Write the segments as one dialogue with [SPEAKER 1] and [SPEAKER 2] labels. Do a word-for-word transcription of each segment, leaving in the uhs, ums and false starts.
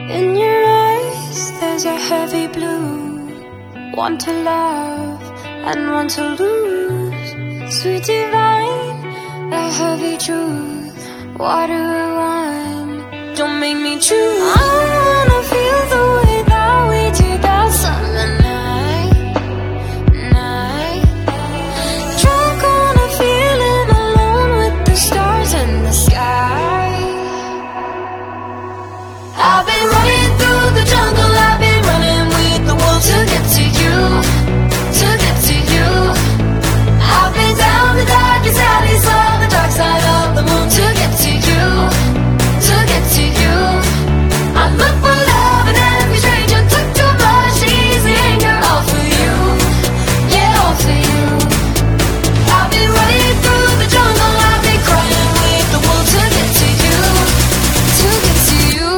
[SPEAKER 1] In your eyes there's a heavy blue, one to love and one to lose. Sweet divine, a heavy truth, water or wine, don't make me choose. I wanna feel the way that we did that summer night, night. Drunk on a feeling, alone with the stars in the sky. I've been running through the jungle, I've been running with the wolves to get to you, to get to you. I've been down the darkest alleys, saw the dark side of the moon to get to you, to get to you. I look for love in every stranger, took too much easy anger, all for you, yeah, all for you. I've been running through the jungle, I've been crying with the wolves to get to you, to get to you.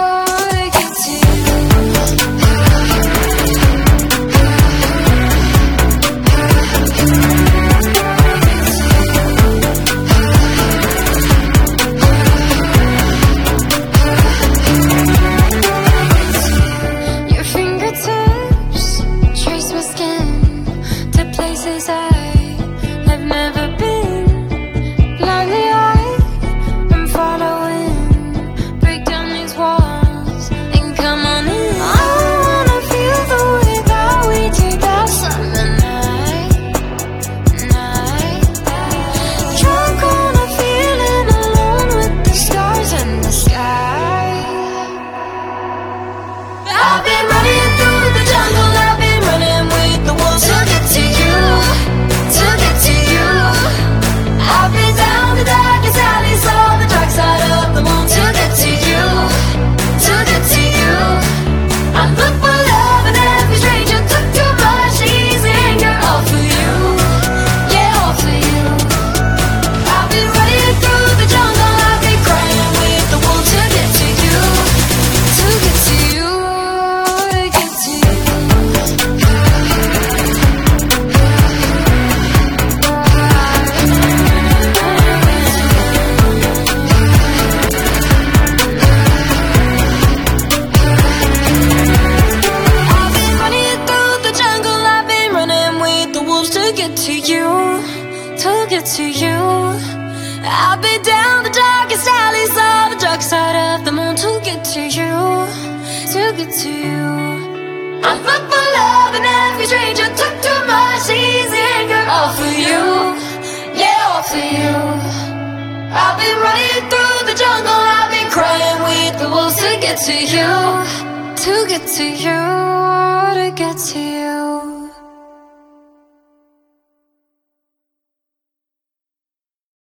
[SPEAKER 1] To you, I've been down the darkest alleys, saw the dark side of the moon to get to you, to get to you. I look for love in every stranger, took too much easy anger, all for you, yeah, all for you. I've been running through the jungle, I've been crying with the wolves to get to you, to get to you, to get to you.